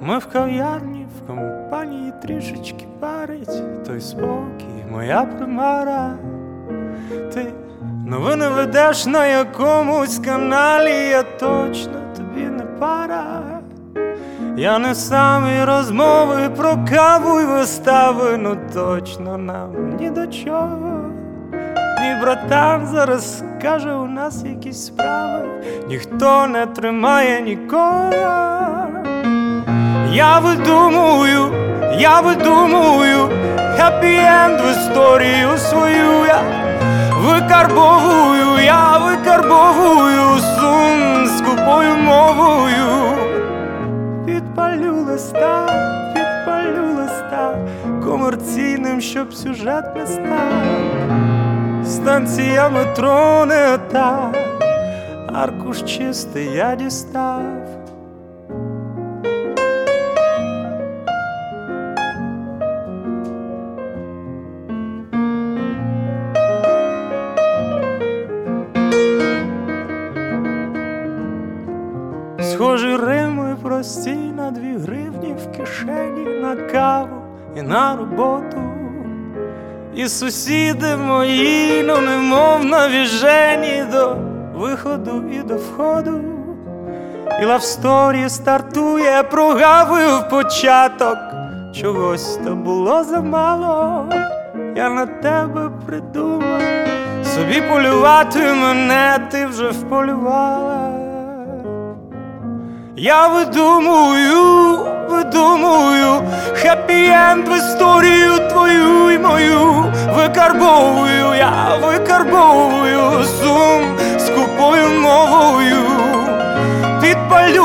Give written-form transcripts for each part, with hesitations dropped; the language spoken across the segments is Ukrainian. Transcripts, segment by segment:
Ми в кав'ярні, в компанії трішечки парить той спокій, моя примара. Ти новини ведеш на якомусь каналі, я точно тобі не пара. Я не самі розмови про каву й вистави, ну точно нам ні до чого. Мій братан зараз каже, у нас якісь справи, ніхто не тримає нікого. Я видумую хеппі-енд в історію свою. Я викарбовую сум скупою мовою. Підпалю листа комерційним, щоб сюжет не став. Станція метро не та, аркуш чистий я дістав. Схожі рими прості на 2 гривні в кишені, на каву і на роботу. І сусіди мої, ну немов навіжені до виходу і до входу. І лавсторі стартує, прогавив початок, чогось то було замало. Я на тебе придумав, собі полювати мене ти вже вполювала. Я видумую хеппі-енд в історію твою і мою. Викарбовую сум скупою мовою. Підпалю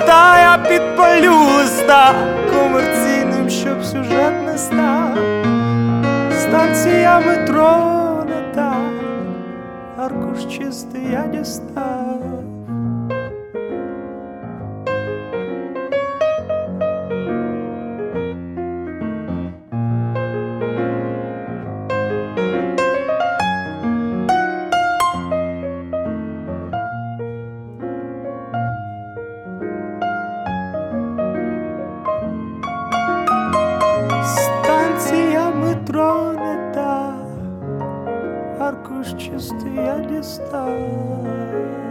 листа комерційним, щоб сюжет не став. Станція метро не та, аркуш чистий я дістав. Станція метро не та, аркуш чистий я дістав.